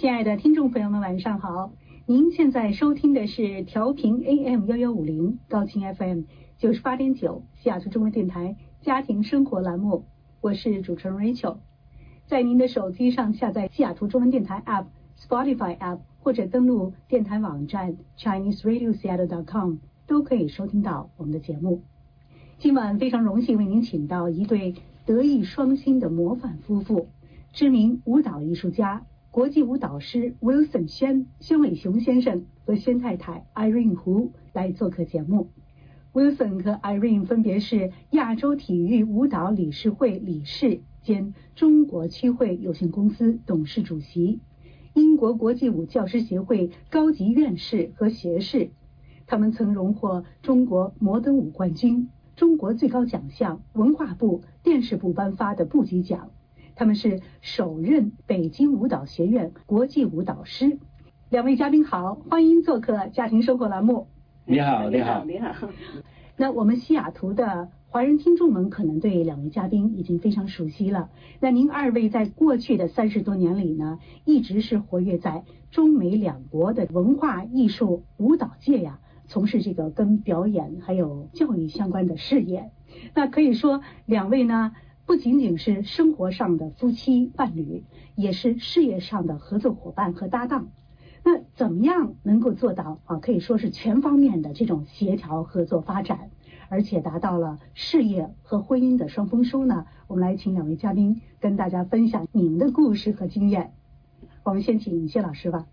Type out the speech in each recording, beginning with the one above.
亲爱的听众朋友们，晚上好！您现在收听的是调频 AM1150 高清 FM 98.9西雅图中文电台家庭生活栏目，我是主持人 Rachel。在您的手机上下载西雅图中文电台 App、Spotify App 或者登录电台网站 ChineseRadioSeattle.com 都可以收听到我们的节目。今晚非常荣幸为您请到一对德艺双馨的模范夫妇，知名舞蹈艺术家、国际舞蹈师 Wilson 宣伟雄先生和宣太太 Irene 胡来做客节目。Wilson 和 Irene 分别是亚洲体育舞蹈理事会理事兼中国区会有限公司董事主席，英国国际舞教师协会高级院士和学士。他们曾荣获中国摩登舞冠军、中国最高奖项文化部、电视部颁发的部级奖。他们是首任北京舞蹈学院国际舞蹈师。两位嘉宾好，欢迎做客家庭生活栏目。 你好，你好， 你好。 那我们西雅图的华人听众们可能对两位嘉宾已经非常熟悉了。那您二位在过去的30多年里呢，一直是活跃在中美两国的文化艺术舞蹈界呀，从事这个跟表演还有教育相关的事业。那可以说两位呢，不仅仅是生活上的夫妻伴侣，也是事业上的合作伙伴和搭档。那怎么样能够做到可以说是全方面的这种协调合作发展，而且达到了事业和婚姻的双丰收呢？我们来请两位嘉宾跟大家分享你们的故事和经验。我们先请谢老师吧。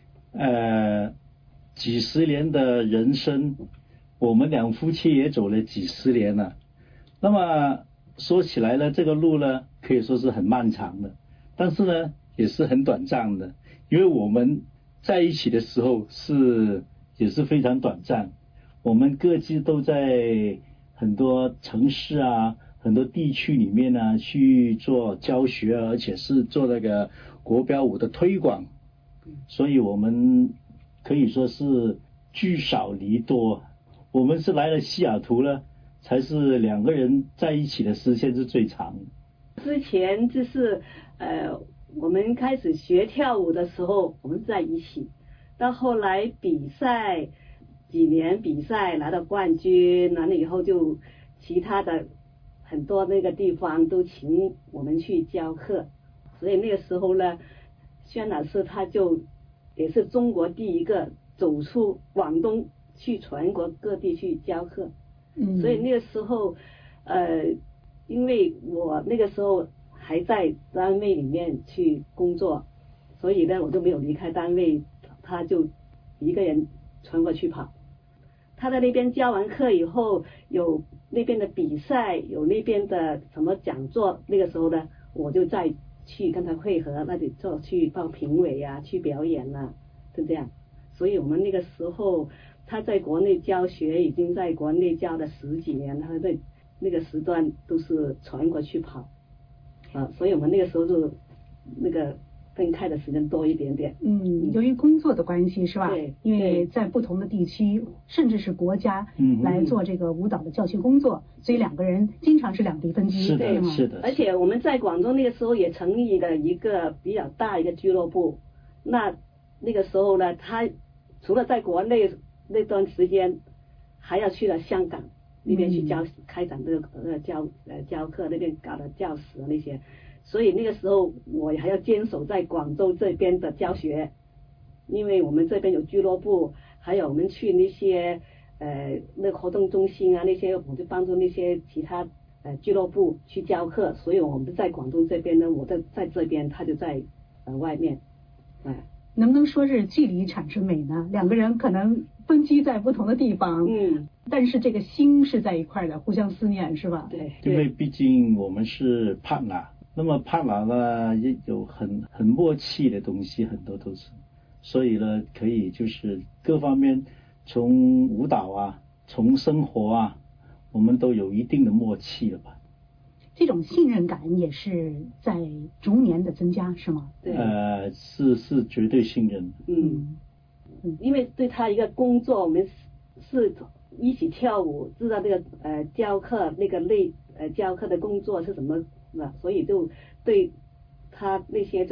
几十年的人生，我们两夫妻也走了几十年了。那么说起来呢，这个路呢可以说是很漫长的，但是呢也是很短暂的，因为我们在一起的时候也是非常短暂，我们各自都在很多城市啊、很多地区里面呢去做教学，而且是做那个国标舞的推广，所以我们可以说是聚少离多。我们是来了西雅图呢，才是两个人在一起的时间是最长的。 之前就是我们开始学跳舞的时候我们在一起，到后来比赛几年比赛拿到冠军，完了以后就其他的很多那个地方都请我们去教课，所以那个时候呢，宣老师他就也是中国第一个走出广东去全国各地去教课。所以那个时候因为我那个时候还在单位里面去工作，所以呢我就没有离开单位，他就一个人全国去跑。他在那边教完课以后，有那边的比赛，有那边的什么讲座，那个时候呢我就再去跟他会合，那里去报评委啊，去表演啊，就这样。所以我们那个时候他在国内教学已经在国内教了10几年，他在那个时段都是全国去跑所以我们那个时候就那个分开的时间多一点点。 由于工作的关系是吧？ 对， 因为在不同的地区甚至是国家来做这个舞蹈的教学工作，所以两个人经常是两地分居。 是的，是的。 而且我们在广州那个时候也成立了一个比较大一个俱乐部，那个时候呢，他除了在国内那段时间还要去了香港那边去开展这个教课，那边搞的教室那些，所以那个时候我还要坚守在广州这边的教学，因为我们这边有俱乐部，还有我们去那些那个活动中心啊那些，我就帮助那些其他俱乐部去教课，所以我们在广州这边呢，我在这边，他就在外面。 能不能说是距离产生美呢？两个人可能分居在不同的地方，但是这个心是在一块的，互相思念，是吧？ 对， 因为毕竟我们是partner，那么partner呢也有很默契的东西，很多都是，所以呢可以就是各方面从舞蹈啊，从生活啊，我们都有一定的默契了吧。 这种信任感也是在逐年的增加，是吗？ 对， 是绝对信任。 因为对他一个工作，我们是一起跳舞，知道那个教课那个教课的工作是什么，所以就对他那些就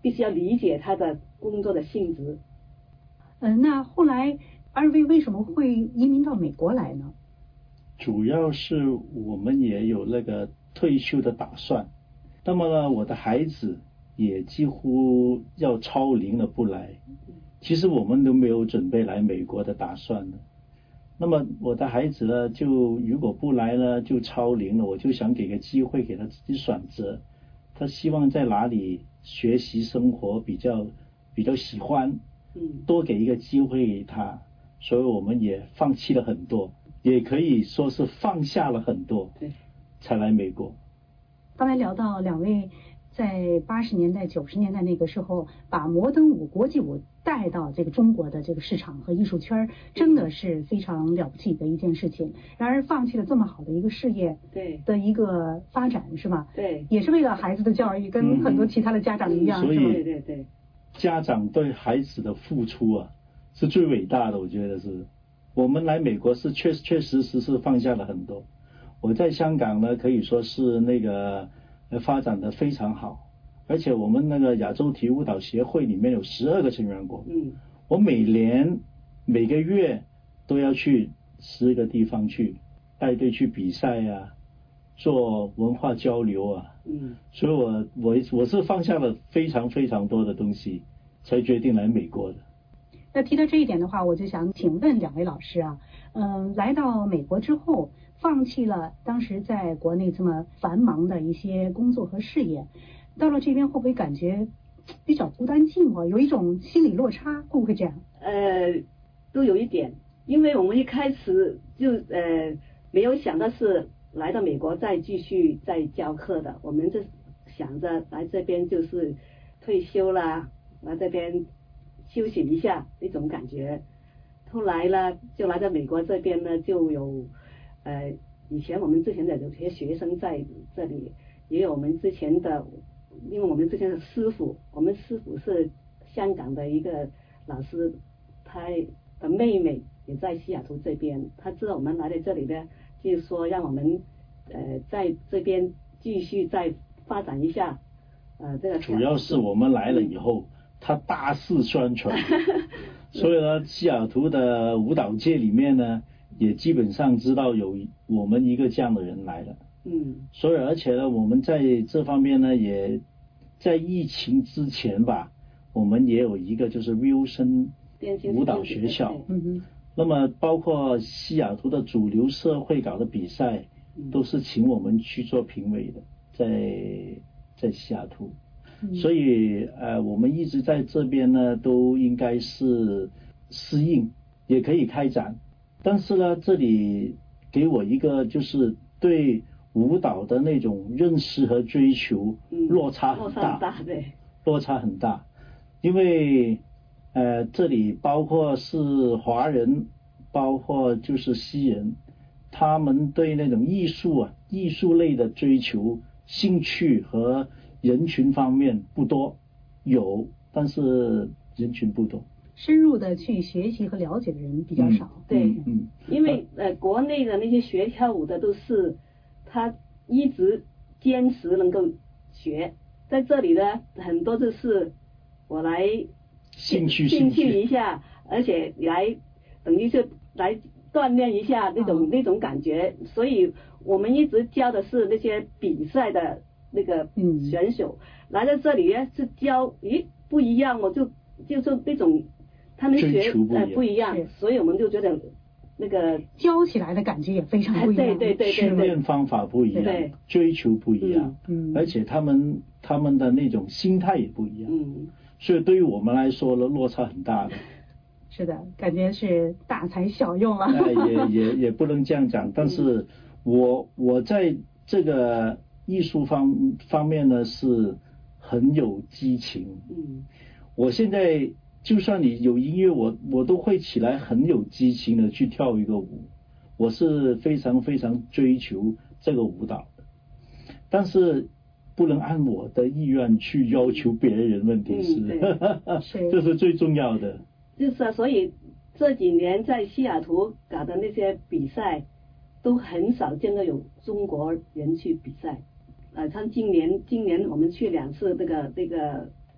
必须要理解他的工作的性质。 那后来二位为什么会移民到美国来呢？ 主要是我们也有那个退休的打算，那么呢，我的孩子也几乎要超龄了不来。其实我们都没有准备来美国的打算的。那么我的孩子呢，就如果不来呢，就超龄了，我就想给个机会给他自己选择，他希望在哪里学习生活比较喜欢，多给一个机会给他，所以我们也放弃了很多，也可以说是放下了很多，才来美国。 刚才聊到两位在80年代、90年代那个时候，把摩登舞、国际舞带到这个中国的这个市场和艺术圈，真的是非常了不起的一件事情。然而放弃了这么好的一个事业的一个发展，是吧？ 对， 也是为了孩子的教育，跟很多其他的家长一样， 所以对， 家长对孩子的付出啊，是最伟大的，我觉得是。我们来美国是确实是放下了很多。我在香港呢，可以说是那个发展的非常好，而且我们那个亚洲体育舞蹈协会里面有12个成员国，我每个月都要去10个地方去带队去比赛啊，做文化交流啊，所以我是放下了非常多的东西，才决定来美国的。 那提到这一点的话，我就想请问两位老师啊，来到美国之后，放弃了当时在国内这么繁忙的一些工作和事业，到了这边会不会感觉比较孤单寂寞，有一种心理落差，会不会这样？ 都有一点，因为我们一开始就没有想到是来到美国再继续再教课的，我们就想着来这边就是退休啦，来这边休息一下那种感觉。后来呢，就来到美国这边呢，就有以前我们之前的有些学生在这里，也有我们之前的，因为我们之前的师傅，我们师傅是香港的一个老师，他的妹妹也在西雅图这边，他知道我们来到这里呢，就是说让我们在这边继续再发展一下，这个主要是我们来了以后，他大肆宣传，所以呢，西雅图的舞蹈界里面呢，也基本上知道有我们一个这样的人来了。所以而且呢，我们在这方面呢，也在疫情之前吧，我们也有一个就是 Wilson 舞蹈学校。那么包括西雅图的主流社会搞的比赛，都是请我们去做评委的，在西雅图。所以我们一直在这边呢，都应该是适应，也可以开展。但是呢，这里给我一个就是对舞蹈的那种认识和追求落差很大，落差很大。因为这里包括是华人，包括就是西人，他们对那种艺术类的追求、兴趣和人群方面不多，有，但是人群不多。 深入的去学习和了解的人比较少。 对，因为国内的那些学跳舞的都是他一直坚持能够学，在这里呢，很多就是我来兴趣一下，而且来等于是来锻炼一下那种感觉，所以我们一直教的是那些比赛的那个选手，来到这里呢是教，不一样，就是那种他们学不一样，所以我们就觉得那个教起来的感觉也非常不一样， 对， 训练方法不一样，追求不一样，而且他们的那种心态也不一样，所以对于我们来说呢，落差很大的。 是的，感觉是大材小用了。 也不能这样讲，但是我在这个艺术方面呢是很有激情。我现在就算你有音乐，我都会起来很有激情的去跳一个舞。我是非常追求这个舞蹈的，但是不能按我的意愿去要求别人，问题是，这是最重要的。 就是所以这几年在西雅图搞的那些比赛，都很少见到有中国人去比赛。像今年我们去2次那个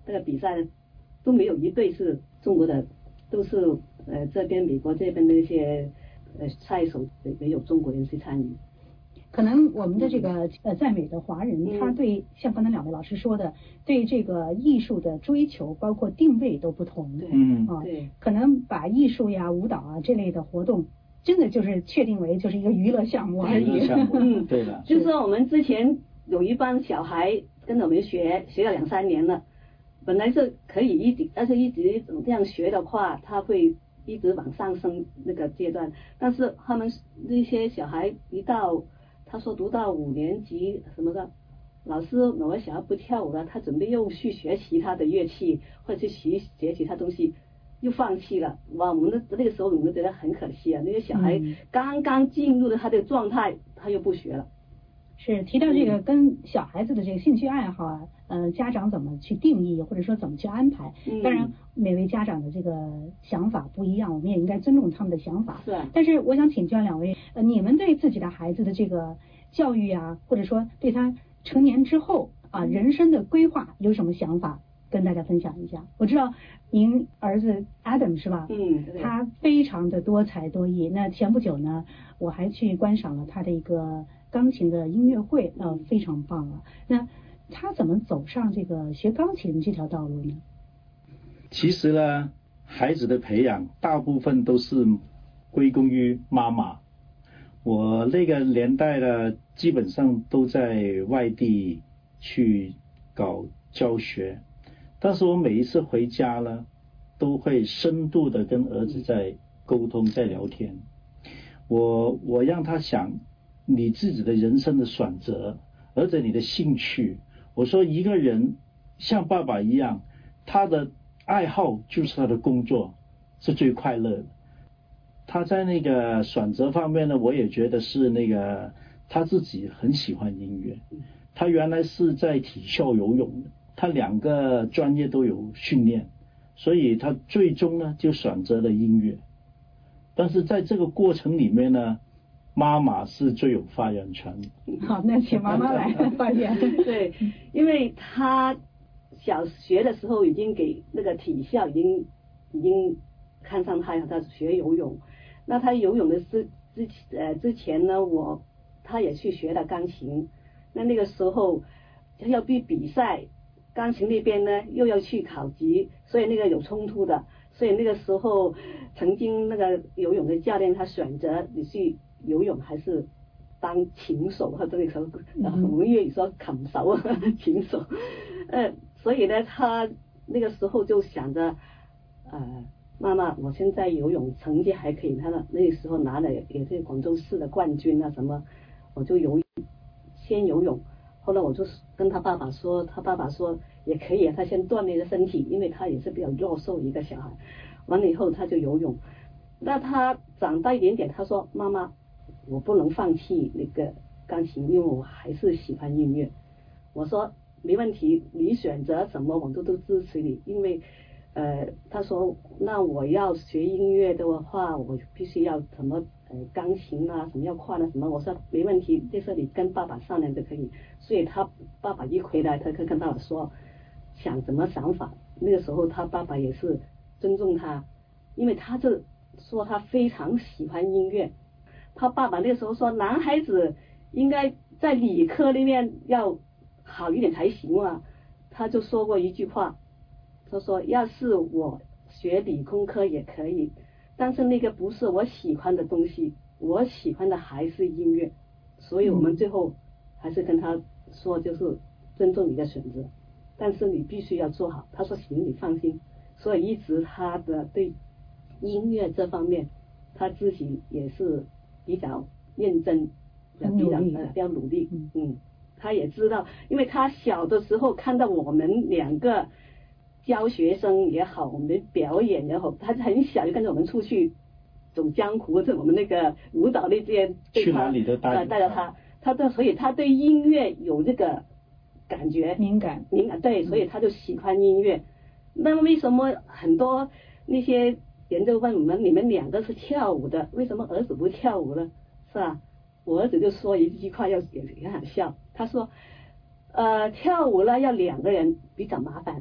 那个比赛都没有一队是中国的，都是这边美国这边的一些赛手没有中国人去参与。 可能我们的这个在美的华人，他对像刚才两位老师说的，对这个艺术的追求，包括定位都不同。 对， 可能把艺术呀、舞蹈啊这类的活动，真的就是确定为就是一个娱乐项目而已。 娱乐项目，对的。 就是说我们之前有一帮小孩跟我们学了2-3年了，本来是可以但是一直这样学的话，他会一直往上升那个阶段。但是他们那些小孩他说读到5年级什么的，老师我小孩不跳舞了，他准备又去学其他的乐器或者去学其他东西，又放弃了。哇，我们那个时候我们觉得很可惜啊，那些小孩刚刚进入了他的状态，他又不学了。 是提到这个跟小孩子的这个兴趣爱好啊，家长怎么去定义，或者说怎么去安排？当然，每位家长的这个想法不一样，我们也应该尊重他们的想法。 是。 但是我想请教两位，你们对自己的孩子的这个教育啊，或者说对他成年之后啊人生的规划有什么想法，跟大家分享一下？我知道您儿子 Adam 是吧？他非常的多才多艺。那前不久呢，我还去观赏了他的一个钢琴的音乐会，非常棒啊。那他怎么走上这个学钢琴这条道路呢？ 其实呢，孩子的培养大部分都是归功于妈妈。我那个年代呢，基本上都在外地去搞教学，但是我每一次回家呢，都会深度的跟儿子在沟通，在聊天。我让他想你自己的人生的选择，而且你的兴趣。我说一个人像爸爸一样，他的爱好就是他的工作，是最快乐的。他在那个选择方面呢，我也觉得是那个他自己很喜欢音乐。他原来是在体校游泳的，他2个专业都有训练，所以他最终呢就选择了音乐。但是在这个过程里面呢，妈妈是最有发言权的。 好，那请妈妈来发言。 对，因为他小学的时候已经给那个体校已经看上他学游泳。那他游泳的之前呢，他也去学了钢琴。那个时候要比赛，钢琴那边呢又要去考级，所以那个有冲突的。所以那个时候曾经那个游泳的教练他选择你去游泳还是当琴手，他这个时候我们粤语说琴手琴手。所以呢他那个时候就想着妈妈，我现在游泳成绩还可以，他那时候拿了也是广州市的冠军啊什么，我就先游泳。后来我就跟他爸爸说，他爸爸说也可以，他先锻炼了身体，因为他也是比较弱瘦一个小孩。完了以后他就游泳。那他长大一点点，他说妈妈，我不能放弃那个钢琴，因为我还是喜欢音乐。我说没问题，你选择什么我都支持你，因为他说那我要学音乐的话，我必须要什么钢琴啊，什么要跨了什么。我说没问题，这事你跟爸爸商量就可以。所以他爸爸一回来，他跟爸爸说想什么想法。那个时候他爸爸也是尊重他，因为他就说他非常喜欢音乐。他爸爸那个时候说男孩子应该在理科里面要好一点才行啊。他就说过一句话，他说要是我学理工科也可以，但是那个不是我喜欢的东西，我喜欢的还是音乐。所以我们最后还是跟他说，就是尊重你的选择，但是你必须要做好。他说行，你放心。所以一直他的对音乐这方面他自己也是比较认真，比较努力。他也知道，因为他小的时候看到我们2个教学生也好，我们的表演也好，他很小就跟着我们出去走江湖，我们那个舞蹈那些去哪里都带着他，所以他对音乐有这个感觉敏感， 对，所以他就喜欢音乐。那么为什么很多那些人就问我们，你们2个是跳舞的，为什么儿子不跳舞呢？是吧？我儿子就说一句话，也很好笑。他说跳舞呢要2个人比较麻烦，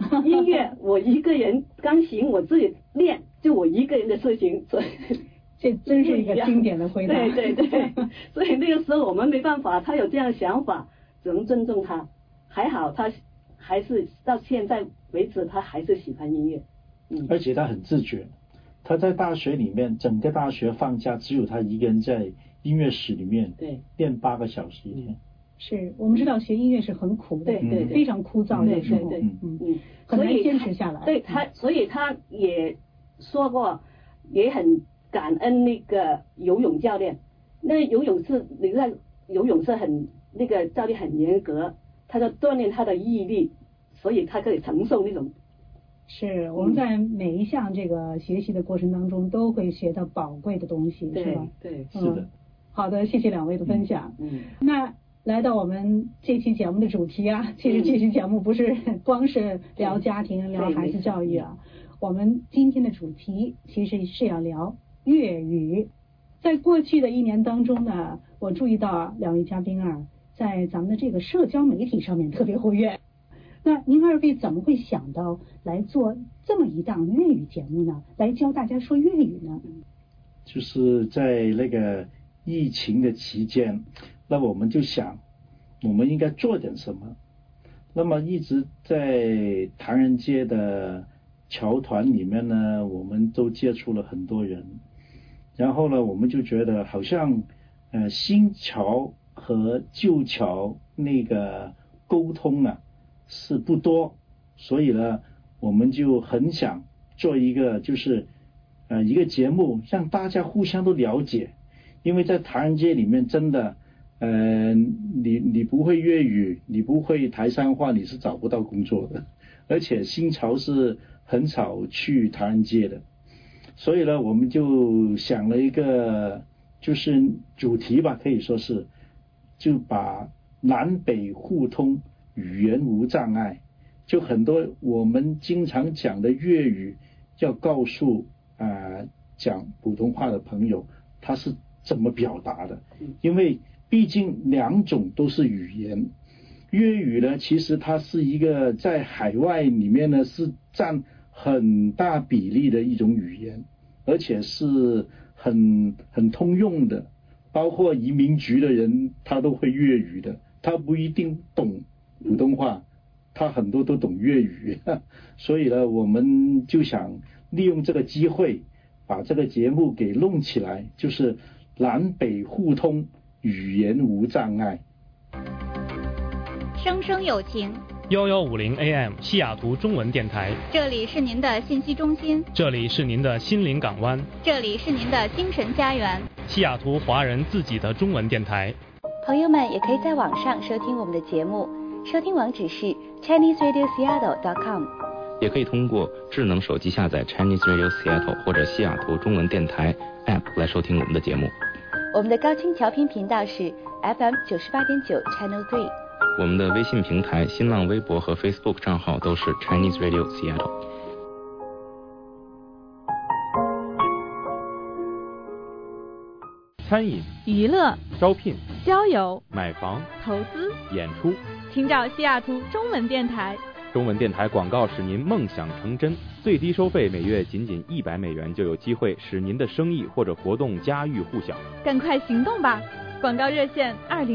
音乐我一个人，钢琴我自己练，就我一个人的事情，所以这真是一个经典的回答。 对，所以那个时候我们没办法，他有这样的想法，只能尊重他。还好他还是到现在为止，他还是喜欢音乐。 而且他很自觉，他在大学里面，整个大学放假只有他一个人在音乐室里面练8个小时一天。 是我们知道学音乐是很苦的， 对， 非常枯燥的时候，很难坚持下来。 对他，所以他也说过，也很感恩那个游泳教练。那游泳是你在游泳是很那个教练很严格，他就锻炼他的毅力，所以他可以承受那种。 是我们在每一项这个学习的过程当中都会学到宝贵的东西，是吧？ 对， 是的。 好的，谢谢两位的分享。那来到我们这期节目的主题啊，其实这期节目不是光是聊家庭、聊孩子教育啊，我们今天的主题其实是要聊粤语。在过去的1年当中呢，我注意到2位嘉宾啊，在咱们的这个社交媒体上面特别活跃。那您2位怎么会想到来做这么一档粤语节目呢？来教大家说粤语呢？ 就是在那个疫情的期间，那我们就想我们应该做点什么。那么一直在唐人街的侨团里面呢，我们都接触了很多人，然后呢我们就觉得好像新侨和旧侨那个沟通啊是不多，所以呢我们就很想做一个就是一个节目，让大家互相都了解。因为在唐人街里面真的你不会粤语，你不会台山话，你是找不到工作的，而且新潮是很少去唐人街的。所以呢我们就想了一个就是主题吧，可以说是就把南北互通，语言无障碍，就很多我们经常讲的粤语要告诉讲普通话的朋友他是怎么表达的。因为毕竟2种都是语言，粤语呢其实它是一个在海外里面呢是占很大比例的一种语言，而且是很通用的，包括移民局的人他都会粤语的，他不一定懂普通话，他很多都懂粤语。所以呢我们就想利用这个机会把这个节目给弄起来，就是南北互通，语言无障碍。 声声有情 1150 AM 西雅图中文电台， 这里是您的信息中心， 这里是您的心灵港湾， 这里是您的精神家园， 西雅图华人自己的中文电台。 朋友们也可以在网上收听我们的节目，收听网址是 ChineseRadioSeattle.com， 也可以通过智能手机下载 Chinese Radio Seattle 或者西雅图中文电台 App 来收听我们的节目。 我们的高清调频频道是 FM 98.9 Channel 3。 我们的微信平台、新浪微博和 Facebook 账号都是 Chinese Radio Seattle。 餐饮、 娱乐、 招聘、 交友、 买房、 投资、 演出， 请找西雅图中文电台。 中文电台广告使您梦想成真，最低收费每月仅$100就有机会使您的生意或者活动家喻户晓。 赶快行动吧！广告热线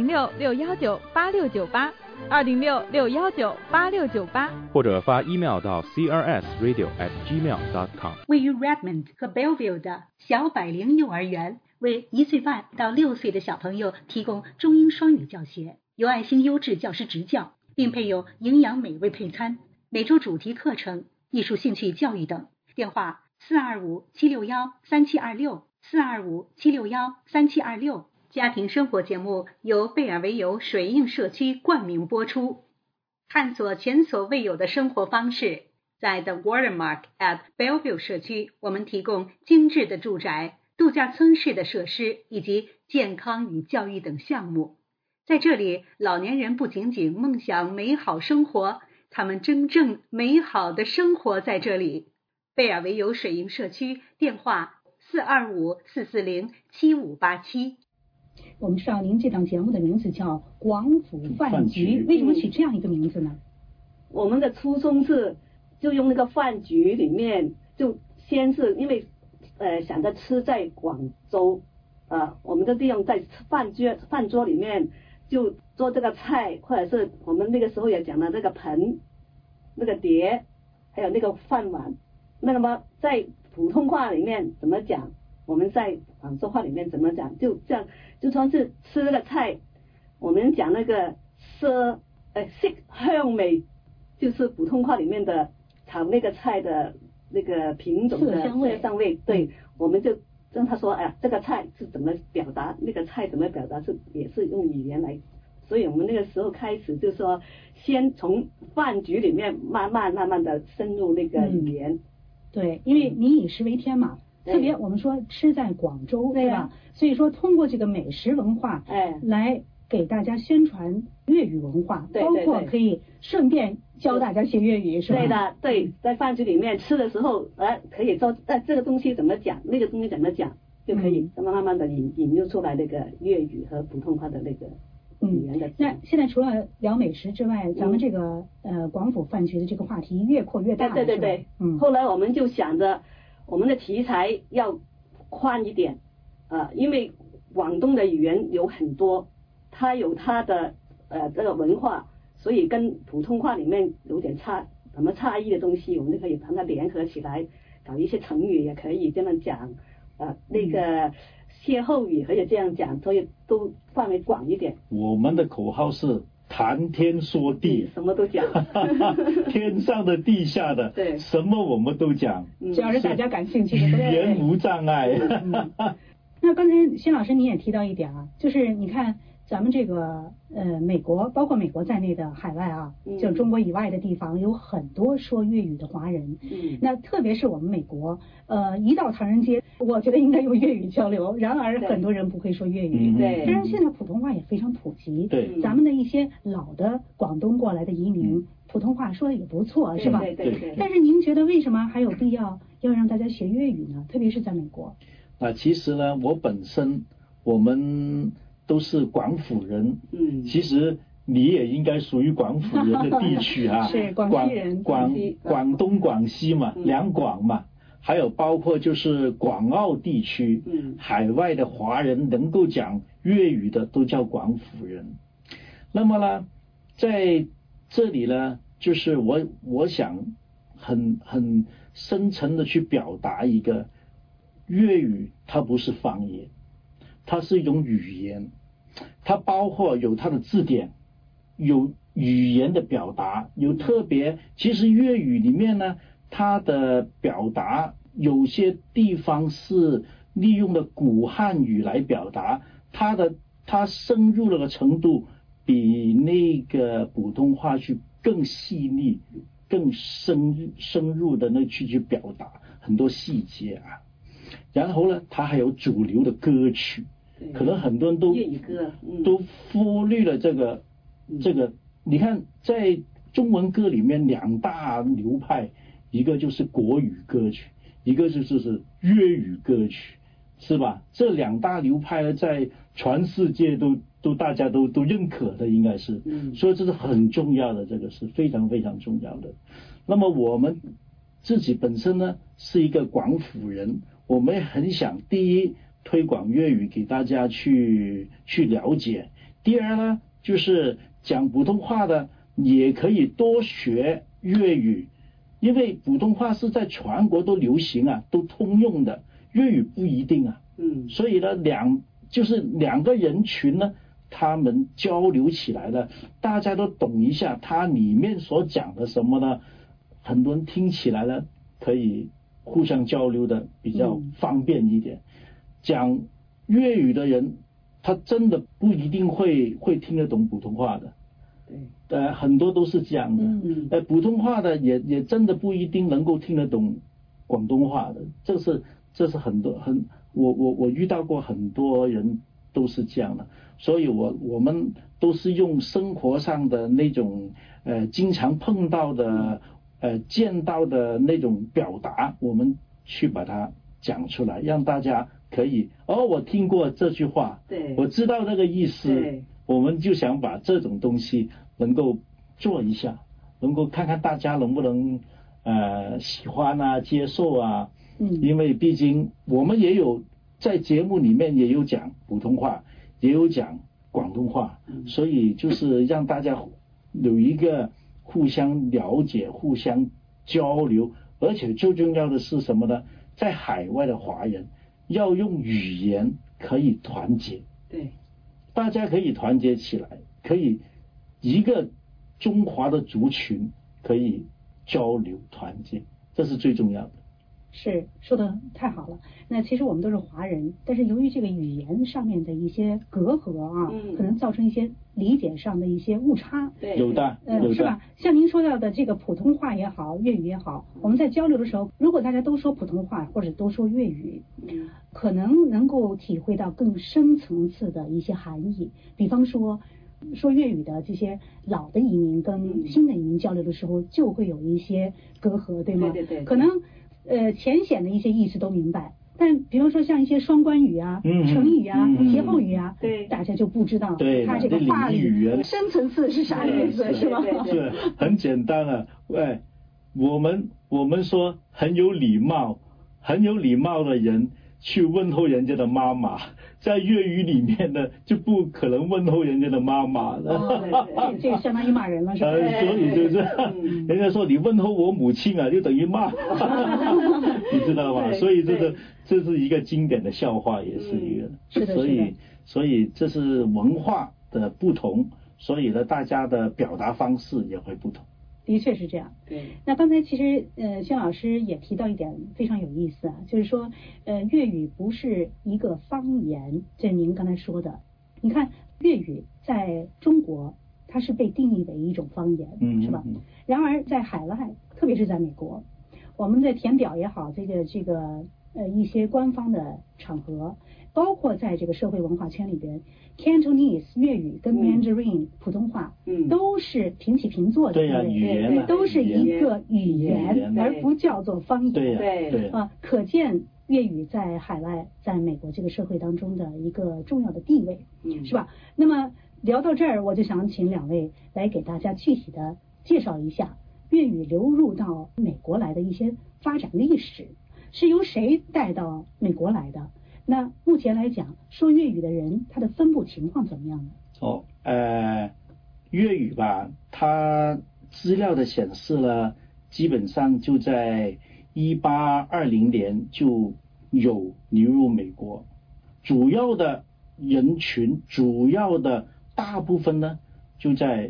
206-619-8698，206-619-8698， 或者发 email 到 crsradio@gmail.com。 位于 Redmond 和 Bellevue 的小百灵幼儿园为1岁半到6岁的小朋友提供中英双语教学，有爱心优质教师执教，并配有营养美味配餐，每周主题课程、艺术兴趣教育等。电话425-761-3726，425-761-3726。家庭生活节目由贝尔维尤水映社区冠名播出，探索前所未有的生活方式。在 The Watermark at Bellevue 社区，我们提供精致的住宅、度假村式的设施以及健康与教育等项目。在这里，老年人不仅仅梦想美好生活，他们真正美好的生活在这里。贝尔维尤水映社区，电话425-440-7587。我们知道您这档节目的名字叫广府饭局，为什么取这样一个名字呢？ 我们的初衷是就用那个饭局里面，就先是因为想着吃在广州，我们就利用在饭桌里面就做这个菜，或者是我们那个时候也讲了那个盆、那个碟，还有那个饭碗。那么在普通话里面怎么讲？我们在广州话里面怎么讲？就这样，就说是吃那个菜，我们讲那个色香味，就是普通话里面的炒那个菜的那个品种的色香味。对，我们就让他说，哎呀，这个菜是怎么表达，那个菜怎么表达，也是用语言来。所以我们那个时候开始就说，先从饭局里面慢慢的深入那个语言。 对，因为民以食为天嘛。特别我们说吃在广州，对吧？所以说通过这个美食文化，来给大家宣传粤语文化，包括可以顺便教大家学粤语，是吧？ 对的，对，在饭局里面吃的时候，可以说这个东西怎么讲，那个东西怎么讲，就可以慢慢的引入出来那个粤语和普通话的那个语言的。 那现在除了聊美食之外，咱们这个广府饭局的这个话题越扩越大， 对，后来我们就想着。我们的题材要宽一点，因为广东的语言有很多，它有它的这个文化，所以跟普通话里面有点什么差异的东西，我们就可以把它联合起来，搞一些成语也可以这么讲，那个歇后语可以这样讲，所以都范围广一点。 我们的口号是谈天说地， 什么都讲， 天上的地下的， 对， 什么我们都讲， 只要是大家感兴趣的， 语言无障碍。 那刚才辛老师你也提到一点啊，就是你看咱们这个美国，包括美国在内的海外啊，就是中国以外的地方，有很多说粤语的华人。那特别是我们美国，一到唐人街，我觉得应该用粤语交流。然而很多人不会说粤语。 对。 虽然现在普通话也非常普及。 对。 咱们的一些老的广东过来的移民，普通话说的也不错，是吧？ 对。 但是您觉得为什么还有必要让大家学粤语呢？特别是在美国。 其实呢，我们都是广府人，其实你也应该属于广府人的地区啊， 是广西人， 广东、广西嘛，两广嘛，还有包括就是广澳地区，海外的华人能够讲粤语的都叫广府人。那么呢，在这里呢，就是我想很深层的去表达一个粤语，它不是方言。它是一种语言，它包括有它的字典，有语言的表达，有特别。其实粤语里面呢，它的表达有些地方是利用的古汉语来表达，它深入了的程度比那个普通话去更细腻、更深入的去表达很多细节啊。然后呢，它还有主流的歌曲。可能很多人都粤语歌， 都忽略了这个。你看，在中文歌里面两大流派，一个就是国语歌曲，一个就是粤语歌曲，是吧？这两大流派呢，在全世界都大家都认可的，应该是，所以这是很重要的，这个是非常非常重要的。那么我们自己本身呢是一个广府人，我们很想第一推广粤语给大家去了解。第二呢，就是讲普通话的也可以多学粤语，因为普通话是在全国都流行啊，都通用的，粤语不一定啊。所以呢，两个人群呢，他们交流起来了，大家都懂一下它里面所讲的什么呢，很多人听起来呢可以互相交流的比较方便一点。讲粤语的人，他真的不一定会听得懂普通话的，对，很多都是这样的。普通话的也真的不一定能够听得懂广东话的，这是我遇到过很多人都是这样的，所以我们都是用生活上的那种经常碰到的见到的那种表达，我们去把它讲出来，让大家可以我听过这句话， 对， 我知道那个意思，我们就想把这种东西能够做一下，能够看看大家能不能喜欢啊、接受啊。因为毕竟我们也有在节目里面也有讲普通话，也有讲广东话，所以就是让大家有一个互相了解、互相交流，而且最重要的是什么呢？在海外的华人要用语言可以团结， 对， 大家可以团结起来，可以一个中华的族群可以交流团结，这是最重要的。 是，说的太好了。那其实我们都是华人，但是由于这个语言上面的一些隔阂啊，可能造成一些理解上的一些误差。 对， 有的， 是吧？像您说到的这个普通话也好，粤语也好，我们在交流的时候，如果大家都说普通话或者都说粤语，可能能够体会到更深层次的一些含义。比方说粤语的这些老的移民跟新的移民交流的时候，就会有一些隔阂，对吗？ 对， 可能浅显的一些意思都明白，但比方说像一些双关语啊、成语啊、歇后语啊， 对， 大家就不知道它这个话里深层次是啥意思，是吧？ 是很简单啊。我们说很有礼貌的人去问候人家的妈妈，在粤语里面呢就不可能问候人家的妈妈了。 这个相当于骂人了，是吧？ 所以就是人家说你问候我母亲啊，就等于骂，你知道吗？所以这是一个经典的笑话，也是一个。 是的。 所以这是文化的不同，所以呢大家的表达方式也会不同。 的确是这样。 对。 那刚才其实宣老师也提到一点非常有意思啊，就是说粤语不是一个方言，这您刚才说的。你看粤语在中国它是被定义为一种方言，是吧？然而在海外，特别是在美国，我们在填表也好，这个一些官方的场合，包括在这个社会文化圈里边，Cantonese 粤语跟 Mandarin 普通话，都是平起平坐的， 对呀，语言都是一个语言，而不叫做方言。 对啊，可见粤语在海外，在美国这个社会当中的一个重要的地位，是吧？那么聊到这儿，我就想请两位来给大家具体的介绍一下粤语流入到美国来的一些发展历史，是由谁带到美国来的？那目前来讲，说粤语的人，他的分布情况怎么样呢？ 粤语吧，它资料的显示呢，基本上就在1820年就有流入美国，主要的人群，大部分呢，就在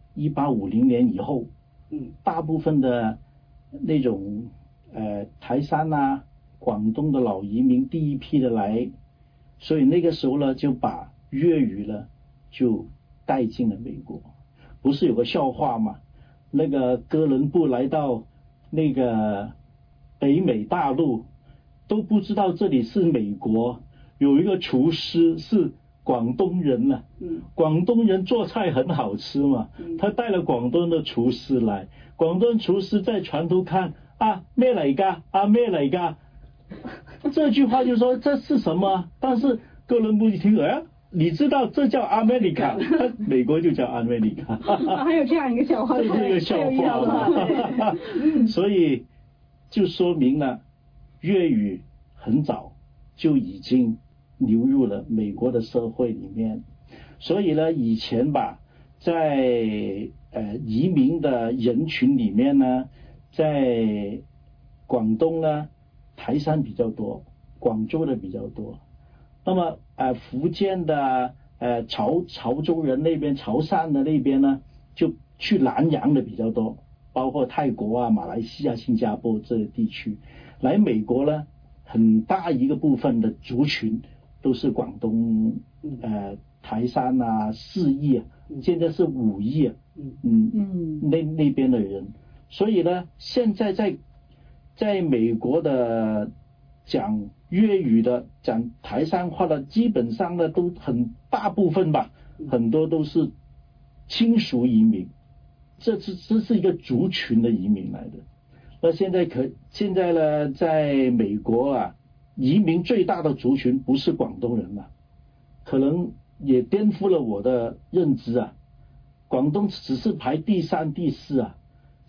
1850年以后，大部分的那种台山啊、广东的老移民第一批的来，所以那个时候呢，就把粤语呢就带进了美国。不是有个笑话吗？那个哥伦布来到那个北美大陆，都不知道这里是美国，有一个厨师是广东人呢，广东人做菜很好吃嘛，他带了广东的厨师来，广东厨师在船头看啊，咩嚟㗎？啊，咩嚟㗎？这句话就说这是什么？但是哥伦布一听，你知道这叫 America， 美国就叫 America。 还有这样一个笑话， 这是一个笑话。所以就说明了粤语很早就已经流入了美国的社会里面。所以呢，以前吧，在移民的人群里面呢，在广东呢，台山比较多，广州的比较多。那么福建的潮州人那边，潮汕的那边呢，就去南洋的比较多，包括泰国啊、马来西亚、新加坡这些地区。来美国呢，很大一个部分的族群都是广东台山啊、4亿啊，现在是5亿啊，那边的人。所以呢，现在在美国的讲粤语的、讲台山话的，基本上呢都很大部分吧，很多都是亲属移民，这是一个族群的移民来的。那现在呢，在美国啊，移民最大的族群不是广东人了，可能也颠覆了我的认知啊。广东只是排第3、第4啊，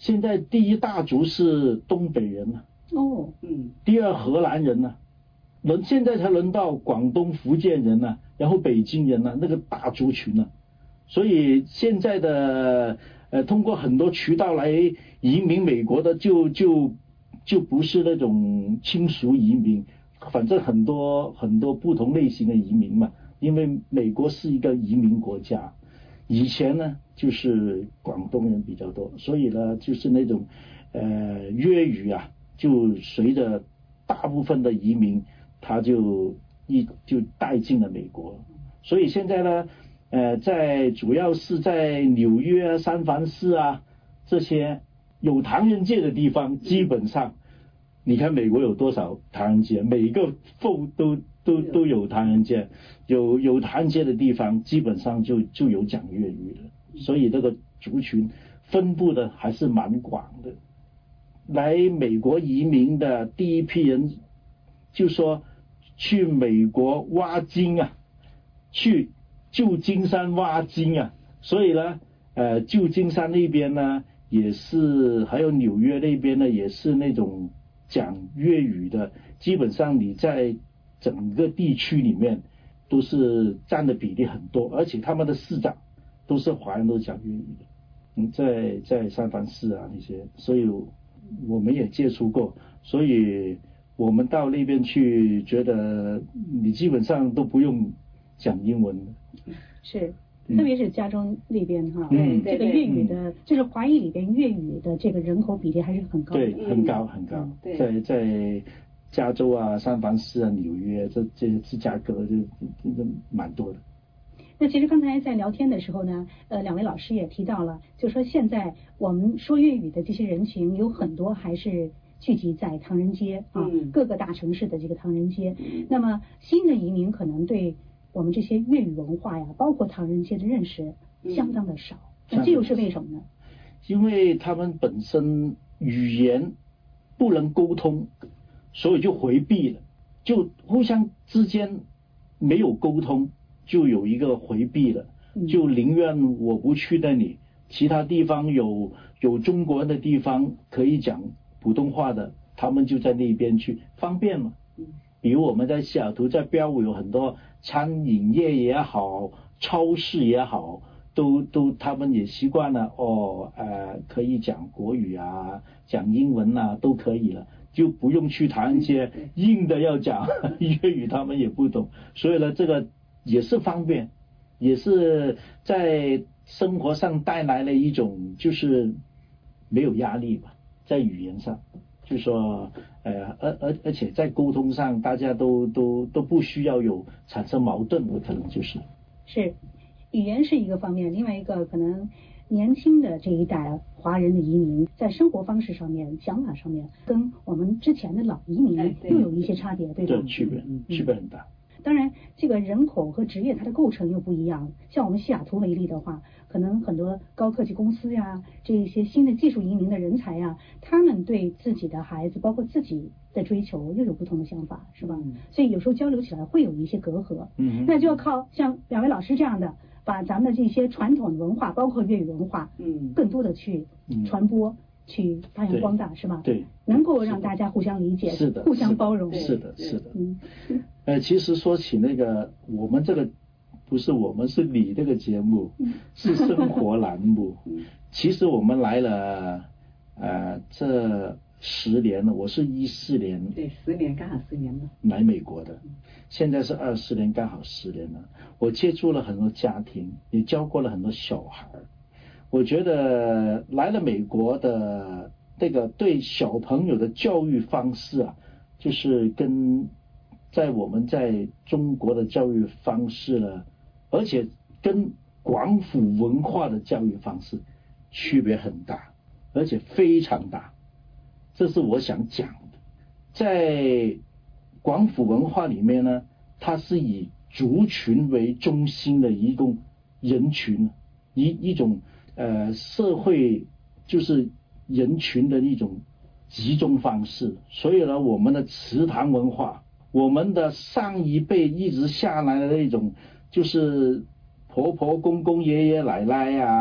现在第一大族是东北人了，第二荷兰人了，现在才轮到广东、福建人了，然后北京人了，那个大族群了。所以现在的通过很多渠道来移民美国的就不是那种亲属移民，反正很多不同类型的移民嘛，因为美国是一个移民国家。以前呢就是广东人比较多，所以呢就是那种粤语啊，就随着大部分的移民他就带进了美国。所以现在呢主要是在纽约啊、三藩市啊这些有唐人街的地方，基本上你看美国有多少唐人街，每个缝都有唐人街，有唐人街的地方基本上就有讲粤语的，所以这个族群分布的还是蛮广的。来美国移民的第一批人就说去美国挖金啊，去旧金山挖金啊，所以呢旧金山那边呢也是，还有纽约那边呢也是那种讲粤语的，基本上你在整个地区里面都是占的比例很多，而且他们的市长都是华人，都讲粤语的。在三藩市啊那些，所以我们也接触过，所以我们到那边去觉得你基本上都不用讲英文的。 是，特别是加州那边哈，这个粤语的，就是华裔里边粤语的这个人口比例还是很高的。 对，很高很高。在加州啊、三藩市啊、纽约这芝加哥就蛮多的。 那其实刚才在聊天的时候呢，两位老师也提到了，就说现在我们说粤语的这些人群有很多还是聚集在唐人街啊，各个大城市的这个唐人街。那么新的移民可能对我们这些粤语文化呀，包括唐人街的认识相当的少，那这又是为什么呢？ 因为他们本身语言不能沟通，所以就回避了，就互相之间没有沟通，就有一个回避了，就宁愿我不去那里，其他地方有中国人的地方可以讲普通话的，他们就在那边去，方便嘛。比如我们在西雅图在标舞有很多餐饮业也好，超市也好，都他们也习惯了可以讲国语啊，讲英文啊都可以了，就不用去唐人街硬的要讲粤语，他们也不懂，所以呢这个也是方便，也是在生活上带来了一种就是没有压力吧，在语言上就说而且在沟通上大家都不需要有产生矛盾的，可能是语言是一个方面，另外一个可能年轻的这一代华人的移民在生活方式上面、想法上面跟我们之前的老移民又有一些差别，对吧？ 对，区别很大。 当然这个人口和职业它的构成又不一样，像我们西雅图为例的话，可能很多高科技公司呀，这一些新的技术移民的人才呀，他们对自己的孩子包括自己的追求又有不同的想法，是吧？所以有时候交流起来会有一些隔阂，那就要靠像两位老师这样的，把咱们的这些传统文化包括粤语文化更多的去传播，去发扬光大，是吧？ 对， 能够让大家互相理解， 是的， 互相包容， 是的。其实说起那个我们这个不是我们，是你这个节目是生活栏目其实我们来了这10年了，我是14年， 对，10年刚好10年了来美国的，现在是20年，刚好10年了。我接触了很多家庭，也教过了很多小孩。我觉得来了美国的这个对小朋友的教育方式啊，就是跟我们在中国的教育方式呢，而且跟广府文化的教育方式区别很大，而且非常大。这是我想讲的。在广府文化里面呢，它是以族群为中心的一种人群，一种社会就是人群的一种集中方式。所以呢，我们的祠堂文化，我们的上一辈一直下来的那种，就是婆婆公公爷爷奶奶啊，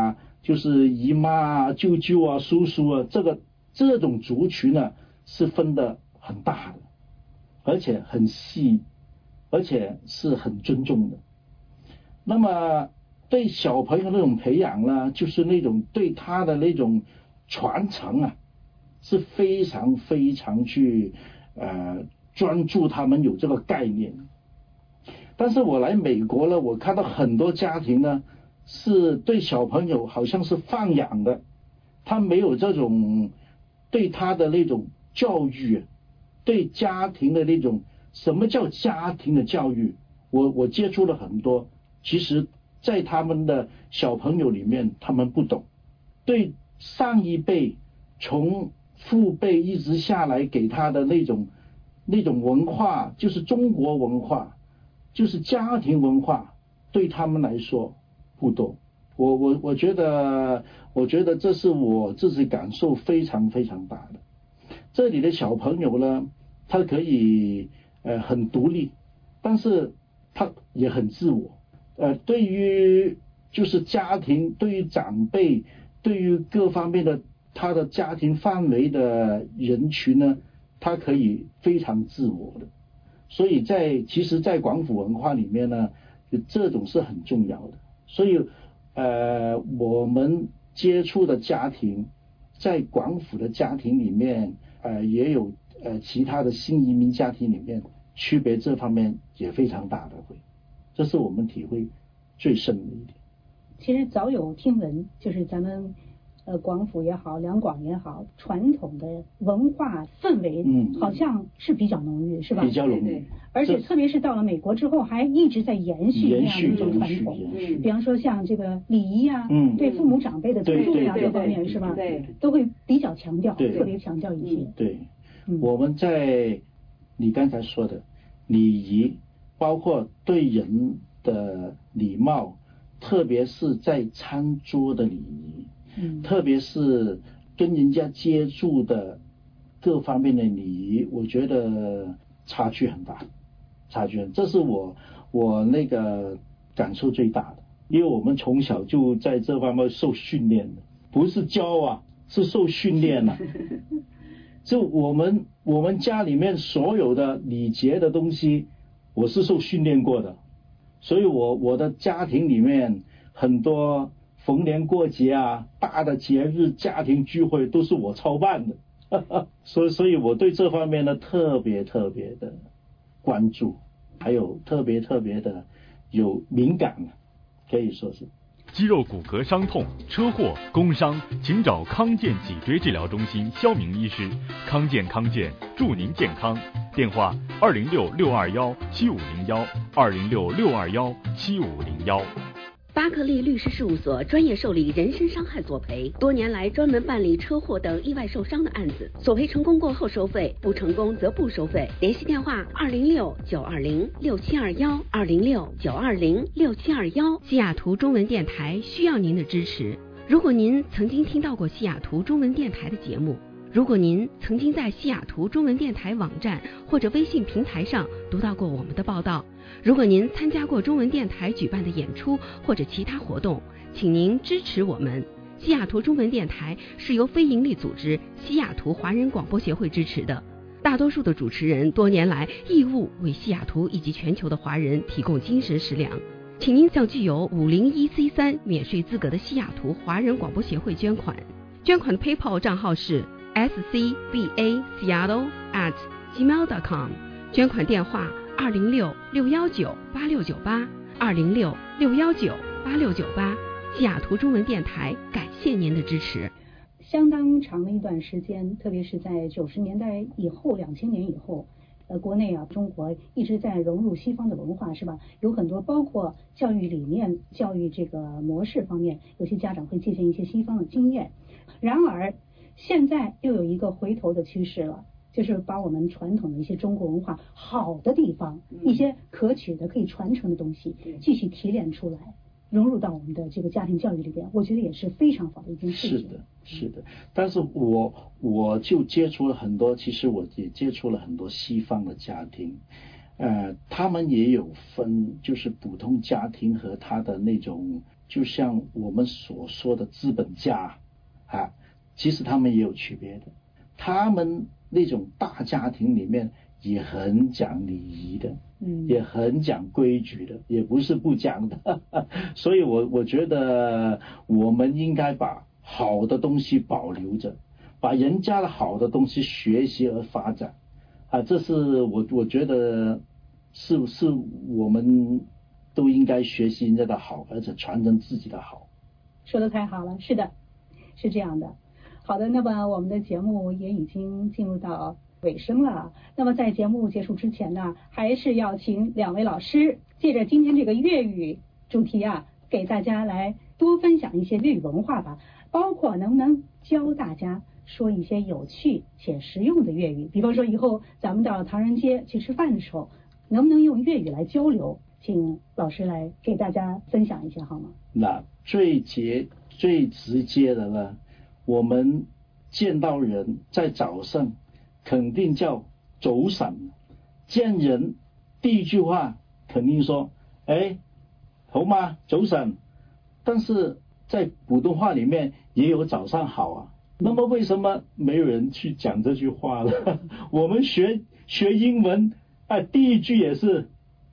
就是姨妈啊、舅舅啊、叔叔啊，这种族群呢是分得很大的，而且很细，而且是很尊重的。那么对小朋友那种培养呢，就是那种对他的那种传承啊，是非常非常去专注他们有这个概念。但是我来美国了，我看到很多家庭呢是对小朋友好像是放养的，他没有这种对他的那种教育，对家庭的那种，什么叫家庭的教育，我接触了很多，其实在他们的小朋友里面他们不懂，对上一辈从父辈一直下来给他的那种文化，就是中国文化，就是家庭文化，对他们来说不懂。我觉得这是我自己感受非常非常大的。这里的小朋友呢，他可以很独立，但是他也很自我。对于就是家庭，对于长辈，对于各方面的他的家庭范围的人群呢，他可以非常自我的。所以其实在广府文化里面呢，这种是很重要的。所以我们接触的家庭，在广府的家庭里面也有其他的新移民家庭里面区别，这方面也非常大的会，这是我们体会最深的一点。 其实早有听闻，就是咱们广府也好，两广也好，传统的文化氛围好像是比较浓郁，是吧？ 比较浓郁。 而且特别是到了美国之后，还一直在延续那样的一种传统。比方说像这个礼仪啊，对父母长辈的尊重啊，这方面是吧？ 对， 都会比较强调，特别强调一些。 对，我们在你刚才说的礼仪，包括对人的礼貌，特别是在餐桌的礼仪。特别是跟人家接触的各方面的礼仪，我觉得差距很大，这是我那个感受最大的，因为我们从小就在这方面受训练的，不是教啊，是受训练啊。就我们家里面所有的礼节的东西，我是受训练过的，所以我的家庭里面很多逢年过节啊，大的节日家庭聚会都是我操办的，所以我对这方面呢特别特别的关注，还有特别特别的有敏感，可以说是。 肌肉骨骼伤痛、车祸、工伤，请找康健脊椎治疗中心肖明医师。康健祝您健康。电话206-621-7501，206-621-7501。 巴克利律师事务所专业受理人身伤害索赔，多年来专门办理车祸等意外受伤的案子，索赔成功过后收费，不成功则不收费。联系电话206-920-6721，206-920-6721。西雅图中文电台需要您的支持。如果您曾经听到过西雅图中文电台的节目，如果您曾经在西雅图中文电台网站或者微信平台上读到过我们的报道，如果您参加过中文电台举办的演出或者其他活动，请您支持我们。西雅图中文电台是由非营利组织西雅图华人广播协会支持的，大多数的主持人多年来义务为西雅图以及全球的华人提供精神食粮，请您向具有501C3免税资格的西雅图华人广播协会捐款。捐款的 PayPal 账号是scbaseattle@gmail.com， 捐款电话206-619-8698，206-619-8698。西雅图中文电台感谢您的支持。 相当长的一段时间，特别是在90年代以后、2000年以后，国内啊，中国一直在融入西方的文化，是吧？有很多包括教育理念、教育这个模式方面，有些家长会借鉴一些西方的经验。然而现在又有一个回头的趋势了，就是把我们传统的一些中国文化好的地方，一些可取的可以传承的东西继续提炼出来，融入到我们的这个家庭教育里边，我觉得也是非常好的一件事情。 是的。但是我就接触了很多，其实我也接触了很多西方的家庭，他们也有分，就是普通家庭和他的那种就像我们所说的资本家啊，其实他们也有区别的。他们那种大家庭里面也很讲礼仪的，也很讲规矩的，也不是不讲的。所以我觉得我们应该把好的东西保留着，把人家的好的东西学习而发展啊，这是我觉得是我们都应该学习人家的好，而且传承自己的好。 说得太好了，是的，是这样的。好的，那么我们的节目也已经进入到尾声了。那么在节目结束之前呢，还是要请2位老师借着今天这个粤语主题啊，给大家来多分享一些粤语文化吧，包括能不能教大家说一些有趣且实用的粤语，比方说以后咱们到唐人街去吃饭的时候，能不能用粤语来交流？请老师来给大家分享一下好吗？ 那最直接的呢，我们见到人在早上肯定叫早晨，见人第一句话肯定说哎好吗早晨，但是在普通话里面也有早上好啊，那么为什么没有人去讲这句话呢？我们学英文第一句也是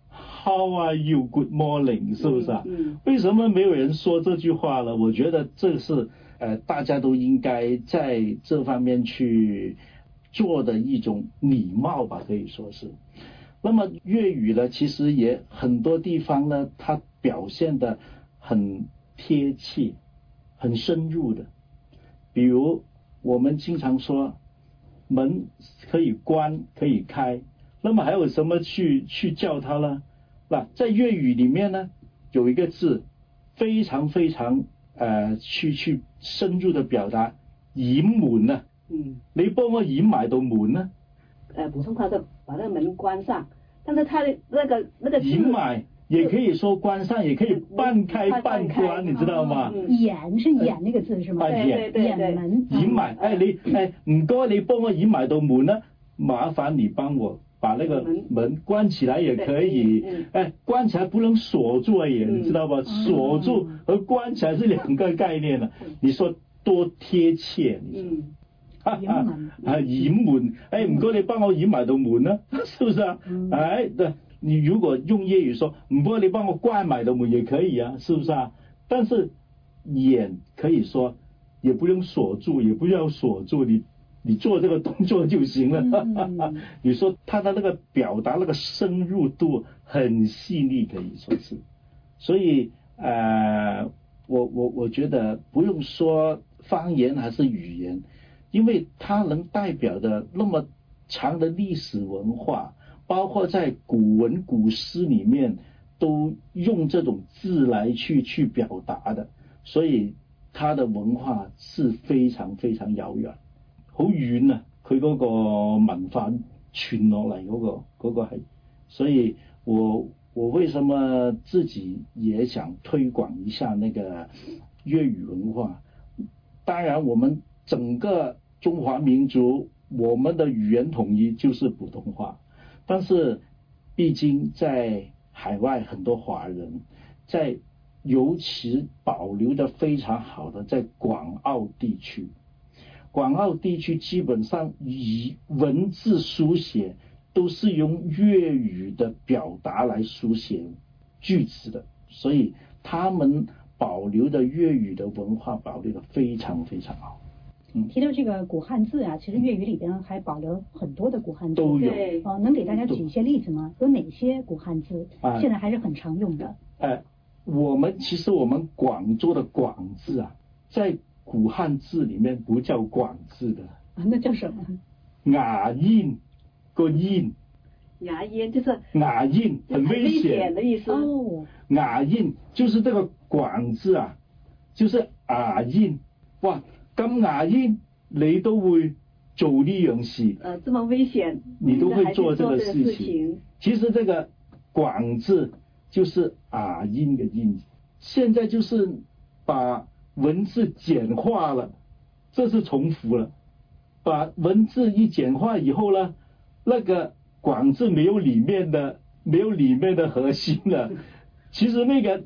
How are you? Good morning， 是不是啊？为什么没有人说这句话呢？我觉得这是大家都应该在这方面去做的一种礼貌吧，可以说是。那么粤语呢，其实也很多地方呢，它表现的很贴切、很深入的。比如我们经常说门可以关可以开，那么还有什么去叫它呢？那在粤语里面呢，有一个字非常非常去深入的表达掩門呢。你幫我掩埋道門呢？ 普通话是把那个门关上，但是它的那个掩埋也可以说关上，也可以半开半关，你知道吗？ 掩是掩那个字是吗？掩门。 掩埋，唔該你幫我掩埋道門呢，麻煩你幫我把那个门关起来也可以，关起来不能锁住而已，你知道吧？锁住和关起来是2个概念了。你说多贴切？掩門，唔該你幫我掩埋道門啦，是不是啊？你如果用粤语说，唔該你幫我關埋道門也可以啊，是不是啊？但是掩可以说也不用锁住，也不要锁住你做这个动作就行了。你说他的那个表达那个深入度很细腻，可以说是。所以我觉得不用说方言还是语言，因为它能代表的那么长的历史文化，包括在古文古诗里面都用这種字來去表達的，所以它的文化是非常非常遙遠，好遠啊！佢嗰個文化傳落嚟嗰個係，所以我為什麼自己也想推廣一下那個粵語文化？當然，我們整個中華民族，我們的語言統一就是普通話，但是畢竟在海外很多華人，在尤其保留得非常好的在港澳地區，港澳地區基本上以文字書寫都是用粵語的表達來書寫句子的，所以他們保留的粵語的文化保留得非常非常好。 提到这个古汉字啊，其实粤语里边还保留很多的古汉字， 都有。 能给大家举一些例子吗？有哪些古汉字现在还是很常用的？ 其实我们广州的广字啊，在古汉字里面不叫广字的， 那叫什么？ 牙煙個煙， 牙煙就是牙煙，很危險的意思。 牙煙就是這個廣字啊，就是牙煙，哇！咁牙煙你都會做呢樣事， 這麼危險， 你都會做這個事情。其實這個廣字就是牙煙的煙，現在就是把文字簡化了，這是重複了。把文字一簡化以後呢，那個廣字沒有裡面的核心了。其實那個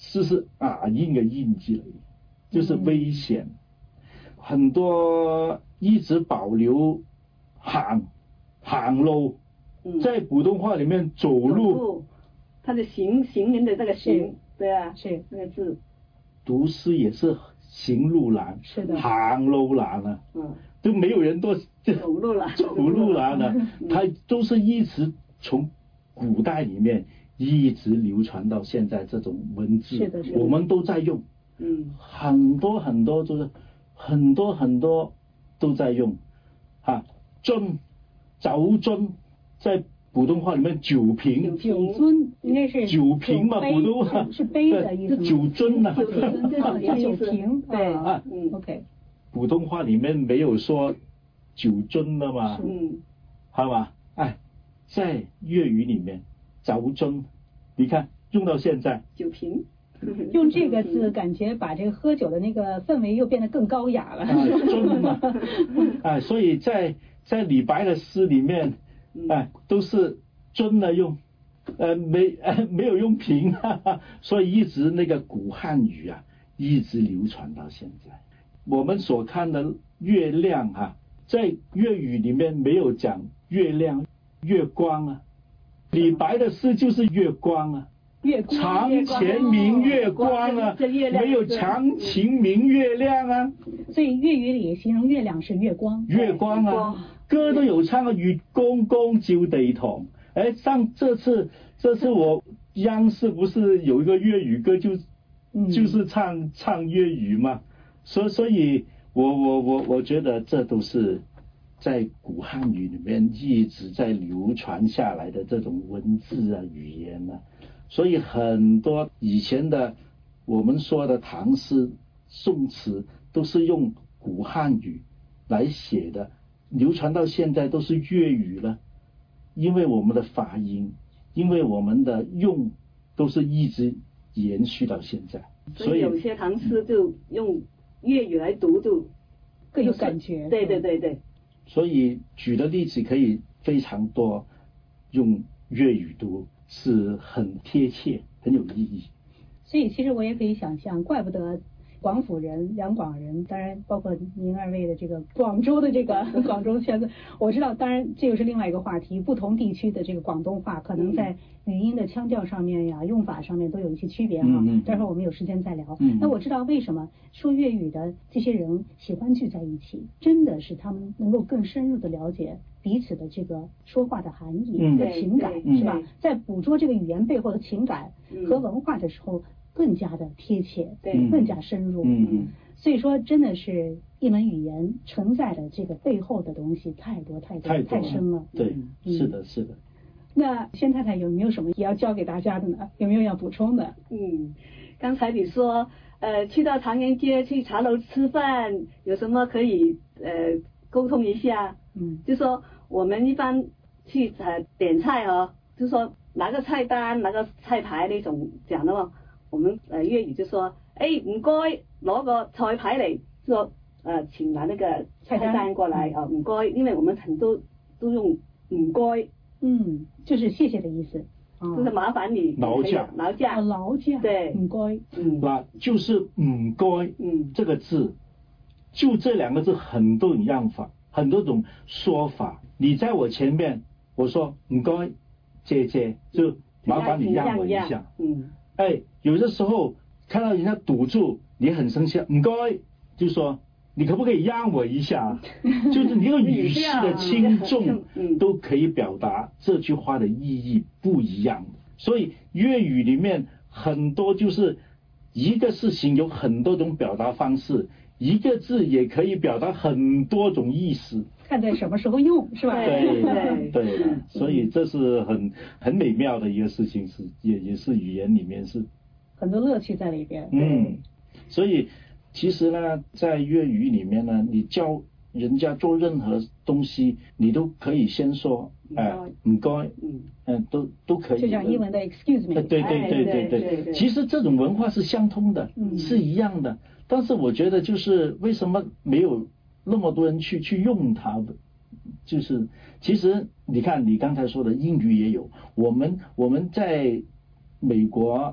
就是印个印记而已，就是危险。很多一直保留行路，在普通话里面走路， 它的行人的这个行，对啊， 是那个字。 读诗也是行路难， 是的， 行路难啊，都没有人都走路难了，它都是一直从古代里面一直流传到现在，这种文字是的我们都在用，很多就是很多都在用樽酒樽在普通话里面酒瓶应该是酒瓶嘛，普通话是杯的意思， 酒樽啊， 酒瓶对 OK， 普通话里面没有说酒樽的嘛，好吧？在粤语里面酒樽，你看用到现在酒瓶。 用这个字，感觉把这个喝酒的那个氛围又变得更高雅了。 樽嘛，所以在李白的诗里面，都是樽的用，没有用瓶，所以一直那个古汉语一直流传到现在。我们所看的月亮在粤语里面没有讲月亮、月光李白的诗就是月光床前明月光没有床前明月亮所以粤语里形容月亮是月光。 月光歌都有唱月光光照地堂。这次我央视不是有一个粤语歌就是唱粤语嘛，所以我觉得这都是在古汉语里面一直在流传下来的这种文字语言所以很多以前的我们说的唐诗宋词都是用古汉语来写的，流传到现在都是粤语了，因为我们的发音，因为我们的用都是一直延续到现在， 所以有些唐诗就用粤语来读就更有感觉。 对， 所以举的例子可以非常多，用粤语读是很贴切，很有意义。 所以其实我也可以想象，怪不得广府人、两广人，当然包括您二位的这个广州的这个广州圈子，我知道，当然这又是另外一个话题，不同地区的这个广东话可能在语音的腔调上面用法上面都有一些区别待会儿我们有时间再聊。那我知道为什么说粤语的这些人喜欢聚在一起，真的是他们能够更深入的了解彼此的这个说话的含义和情感，是吧？在捕捉这个语言背后的情感和文化的时候，更加的贴切，更加深入。所以说真的是一门语言承载的这个背后的东西太多太深了。 对，是的。 那宣太太有没有什么也要教给大家的呢？有没有要补充的？ 刚才你说去到唐人街去茶楼吃饭，有什么可以沟通一下？就说我们一般去点菜就说拿个菜单拿个菜牌那种讲的嘛，我们粤语就说唔該攞個菜牌嚟，說請拿那個菜單過來唔該，因為我們很多都用唔該， 就是謝謝的意思， 就是麻煩你勞駕， 對， 唔該， 就是唔該，這個字就這兩個字很多種樣法，很多種說法。你在我前面我說唔該姐姐，就麻煩你讓我一下，有的時候看到人家堵住你很生氣，唔該就說你可不可以讓我一下，就是你個語氣的輕重都可以表達這句話的意義不一樣。所以粵語裡面很多就是一個事情有很多種表達方式，一個字也可以表達很多種意思， 看在什麼時候用，是吧？ 對，所以這是很美妙的一個事情，也是語言裡面是很多樂趣在裡邊。 所以其實呢，在粵語裡面呢，你教人家做任何東西，你都可以先說唔該，都可以。 就像英文的 excuse me。 對，其實這種文化是相通的，是一樣的。但是我覺得就是為什麼沒有那麼多人去用它，就是其實你看你剛才說的英語也有，我們在美國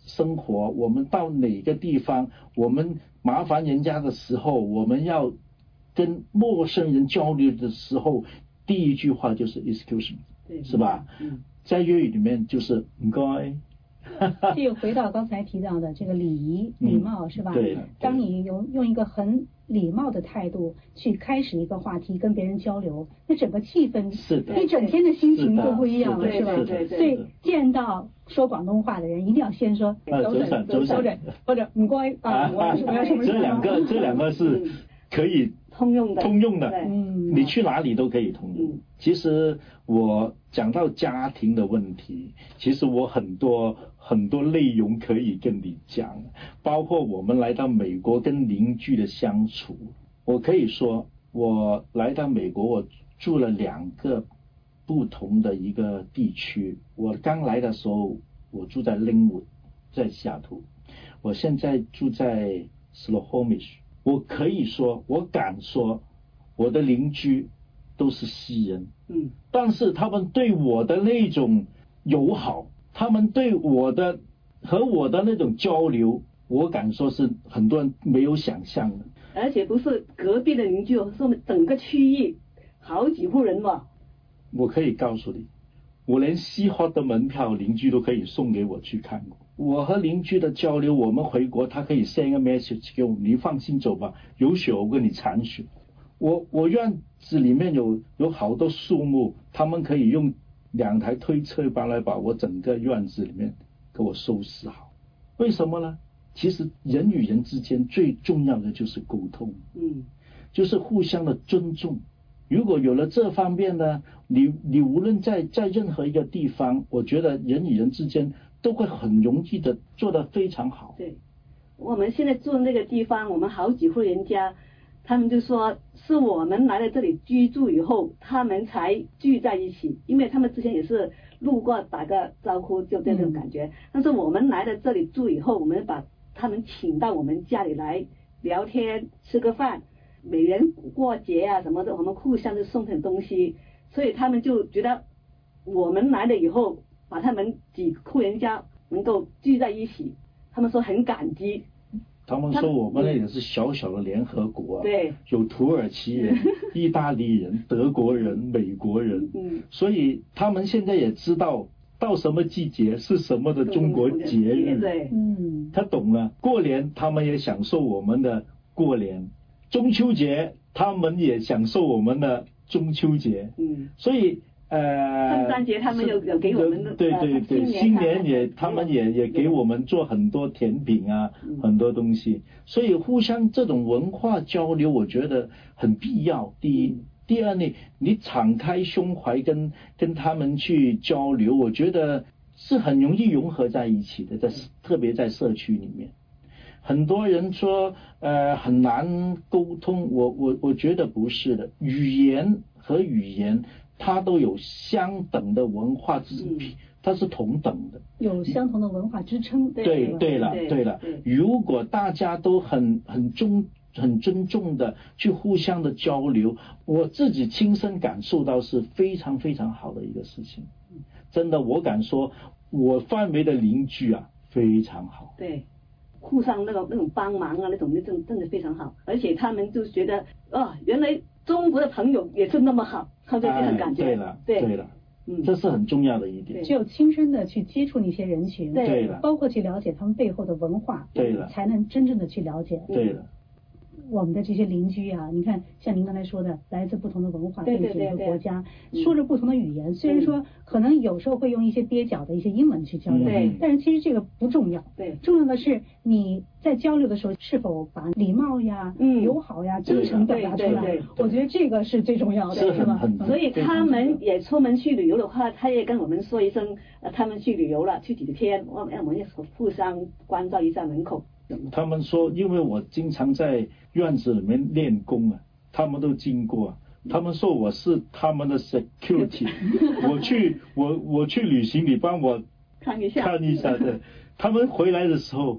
生活，我们到哪个地方，我们麻烦人家的时候，我们要跟陌生人交流的时候，第一句话就是 excuse me， 是吧？在粤语里面就是唔该。 这又回到刚才提到的这个礼仪、礼貌，是吧？ 对。 当你用一个很礼貌的态度去开始一个话题，跟别人交流，那整个气氛， 是的， 一整天的心情都不一样了，是吧？ 对。 所以见到说广东话的人，一定要先说走转，或者唔该啊，我要什么？ 这两个是可以通用的，你去哪里都可以通用。其实我讲到家庭的问题，其实我很多内容可以跟你讲，包括我们来到美国跟邻居的相处。我可以说，我来到美国，我住了2个不同的一个地区。我刚来的时候，我住在 Linwood， 在西雅图。我现在住在 Snohomish。我可以说，我敢说，我的邻居都是西人，但是他们对我的那种友好，他们对我的和我的那种交流，我敢说是很多人没有想象的。 而且不是隔壁的邻居，是我们整个区域好几户人嘛。 我可以告诉你，我连西华的门票邻居都可以送给我去看过。我和邻居的交流，我们回国他可以 send 一个 message 给我，你放心走吧，有雪我给你铲雪。我院子里面有好多树木，他们可以用2台推车把我整个院子里面给我收拾好。为什么呢？其实人与人之间最重要的就是沟通，就是互相的尊重。如果有了这方面呢，你无论在任何一个地方，我觉得人与人之间都会很容易的做得非常好。 对，我们现在住的那个地方，我们好几户人家，他们就说是我们来了这里居住以后，他们才聚在一起，因为他们之前也是路过打个招呼，就这种感觉。但是我们来了这里住以后，我们把他们请到我们家里来聊天，吃个饭，每人过节啊什么的，我们互相就送点东西，所以他们就觉得我们来了以后，把他们几户人家能够聚在一起，他们说很感激。 他们说我们那里是小小的联合国， 对， 有土耳其人、意大利人、德国人、美国人，所以他们现在也知道到什么季节是什么的中国节日， 对， 他懂了。过年他们也享受我们的过年，中秋节他们也享受我们的中秋节，所以圣诞节他们有给我们的， 对，新年也他们也给我们做很多甜品啊，很多东西，所以互相这种文化交流，我觉得很必要。第二呢，你敞开胸怀跟他们去交流，我觉得是很容易融合在一起的，特别在社区里面。很多人说很难沟通，我觉得不是的，语言和语言它都有相等的文化它是同等的， 有相同的文化支撑。 对了，如果大家都很尊重的去互相的交流，我自己亲身感受到是非常非常好的一个事情。真的，我敢说我范围的邻居啊非常好。 对，互相那种帮忙啊，那种真的非常好，而且他们就觉得原来中国的朋友也是那么好，他就这种感觉。 对了，这是很重要的一点。 只有亲身的去接触那些人群， 对了， 包括去了解他们背后的文化， 对了， 才能真正的去了解。 对了。 我们的这些邻居啊，你看像您刚才说的，来自不同的文化背景和国家，说着不同的语言，虽然说可能有时候会用一些蹩脚的一些英文去交流，但是其实这个不重要，重要的是你在交流的时候是否把礼貌呀、友好呀、真诚表达出来，我觉得这个是最重要的，是吧？ 所以他们也出门去旅游的话，他也跟我们说一声，他们去旅游了，去几天，我们也互相关照一下门口。 他们说，因为我经常在院子里面练功啊，他们都经过，他们说我是他们的 security， 我去旅行，你帮我看一下，对，他们回来的时候，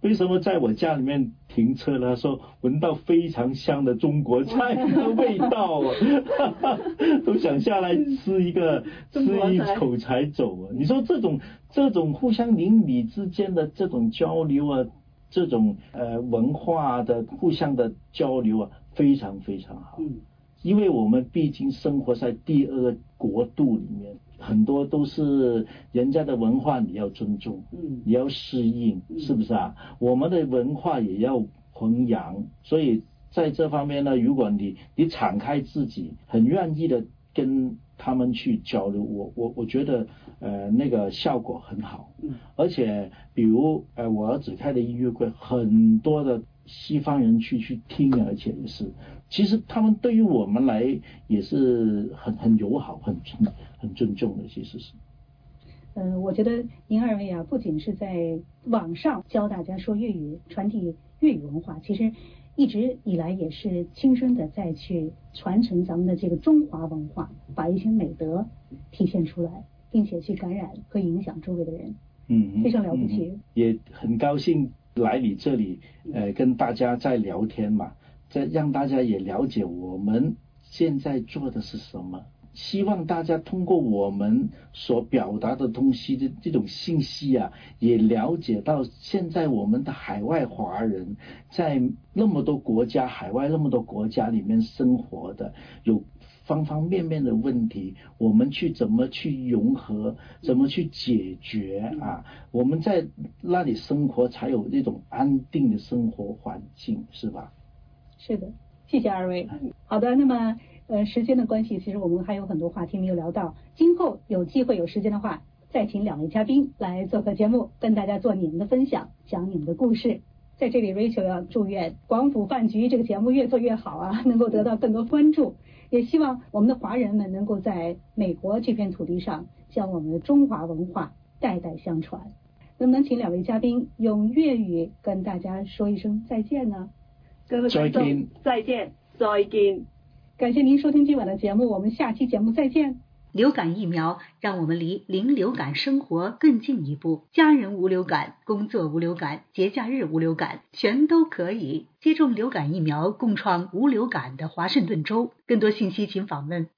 为什么在我家里面停车了？他说闻到非常香的中国菜的味道啊，都想下来吃一口才走啊。你说这种互相邻里之间的这种交流啊，这种文化的互相的交流啊，非常非常好。因为我们毕竟生活在第二国度里面，很多都是人家的文化你要尊重，你要适应，是不是啊？我们的文化也要弘扬，所以在这方面呢，如果你敞开自己，很愿意的跟他们去交流，我觉得那个效果很好。而且比如我儿子开的音乐会，很多的西方人去听，而且也是，其实他们对于我们来也是很友好，很尊重的，其实是。 我觉得您二位啊，不仅是在网上教大家说粤语，传递粤语文化，其实一直以来也是亲身的再去传承咱们的这个中华文化，把一些美德体现出来，并且去感染和影响周围的人。非常了不起。 也很高兴来你这里，跟大家在聊天嘛，再让大家也了解我们现在做的是什么。希望大家通过我们所表达的东西的这种信息啊，也了解到现在我们的海外华人在那么多国家，海外那么多国家里面生活的，有方方面面的问题，我们怎么去融合，怎么去解决啊？我们在那里生活才有那种安定的生活环境，是吧？ 是的，谢谢二位。好的，那么时间的关系，其实我们还有很多话题没有聊到，今后有机会有时间的话，再请两位嘉宾来做客节目，跟大家做你们的分享，讲你们的故事。在这里 Rachel 要祝愿广府饭局这个节目越做越好啊，能够得到更多关注，也希望我们的华人们能够在美国这片土地上将我们的中华文化代代相传。能不能请两位嘉宾用粤语跟大家说一声再见呢？ 各位观众再见，再见。 感谢您收听今晚的节目，我们下期节目再见。 流感疫苗让我们离零流感生活更近一步，家人无流感，工作无流感，节假日无流感，全都可以接种流感疫苗，共创无流感的华盛顿州。更多信息请访问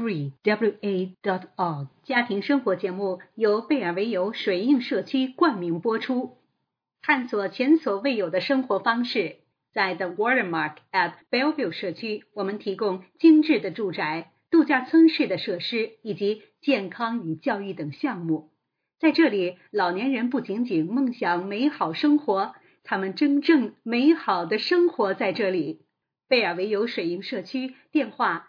flufree.wa.org。 家庭生活节目由贝尔维尤水印社区冠名播出，探索前所未有的生活方式。在 The Watermark at Bellevue 社区，我们提供精致的住宅、度假村式的设施以及健康与教育等项目。在这里，老年人不仅仅梦想美好生活，他们真正美好的生活在这里。贝尔维尤水印社区电话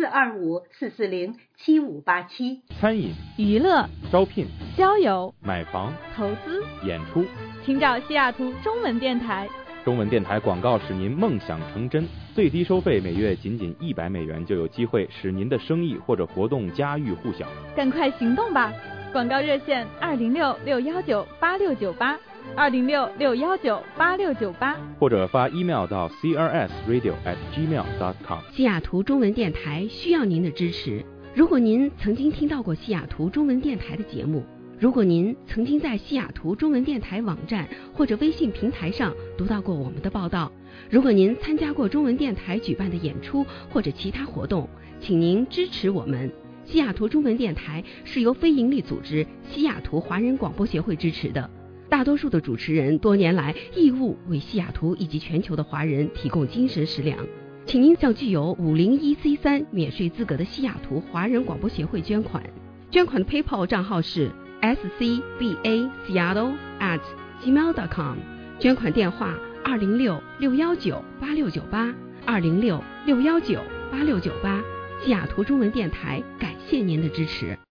425-440-7587。 餐饮、 娱乐、 招聘、 交友、 买房、 投资、 演出， 请找西雅图中文电台。 中文电台广告使您梦想成真，最低收费每月仅$100就有机会使您的生意或者活动家喻户晓。 赶快行动吧！广告热线206-619-8698，206-619-8698， 或者发 email 到 crsradio@gmail.com。 西雅图中文电台需要您的支持。如果您曾经听到过西雅图中文电台的节目，如果您曾经在西雅图中文电台网站或者微信平台上读到过我们的报道，如果您参加过中文电台举办的演出或者其他活动，请您支持我们。西雅图中文电台是由非营利组织西雅图华人广播协会支持的，大多数的主持人多年来义务为西雅图以及全球的华人提供精神食粮。请您向具有501C3免税资格的西雅图华人广播协会捐款，捐款的 PayPal 账号是scbaseattle@gmail.com， 捐款电话206-619-8698， 206-619-8698。西雅图中文电台感谢您的支持。